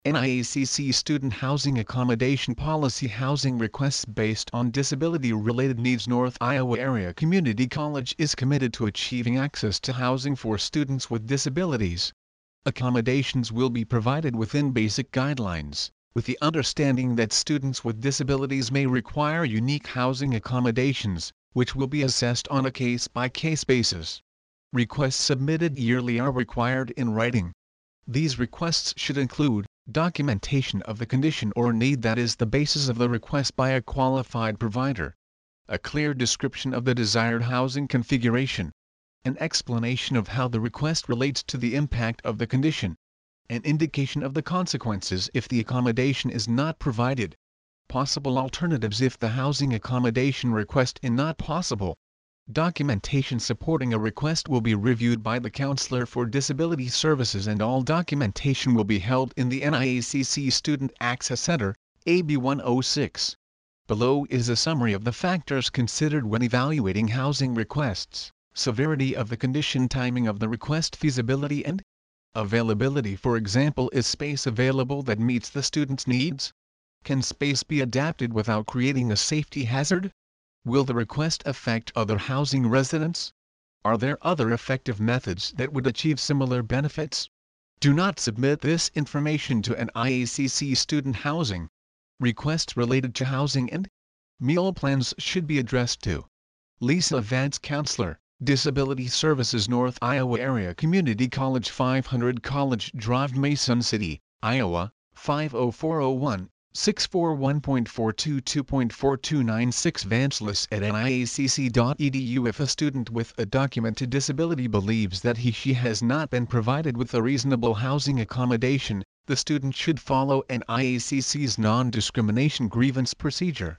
NIACC Student Housing Accommodation Policy. Housing requests based on disability-related needs. North Iowa Area Community College is committed to achieving access to housing for students with disabilities. Accommodations will be provided within basic guidelines, with the understanding that students with disabilities may require unique housing accommodations, which will be assessed on a case-by-case basis. Requests submitted yearly are required in writing. These requests should include documentation of the condition or need that is the basis of the request by a qualified provider, a clear description of the desired housing configuration, an explanation of how the request relates to the impact of the condition, an indication of the consequences if the accommodation is not provided, possible alternatives if the housing accommodation request is not possible. Documentation supporting a request will be reviewed by the Counselor for Disability Services, and all documentation will be held in the NIACC Student Access Center, AB 106. Below is a summary of the factors considered when evaluating housing requests: severity of the condition, timing of the request, feasibility and availability. For example, is space available that meets the student's needs? Can space be adapted without creating a safety hazard? Will the request affect other housing residents? Are there other effective methods that would achieve similar benefits? Do not submit this information to an NIACC student housing. Requests related to housing and meal plans should be addressed to Lisa Vance, Counselor, Disability Services, North Iowa Area Community College, 500 College Drive, Mason City, Iowa, 50401. 641.422.4296. vancelis@niacc.edu. If a student with a documented disability believes that he/she has not been provided with a reasonable housing accommodation, the student should follow NIACC's non-discrimination grievance procedure.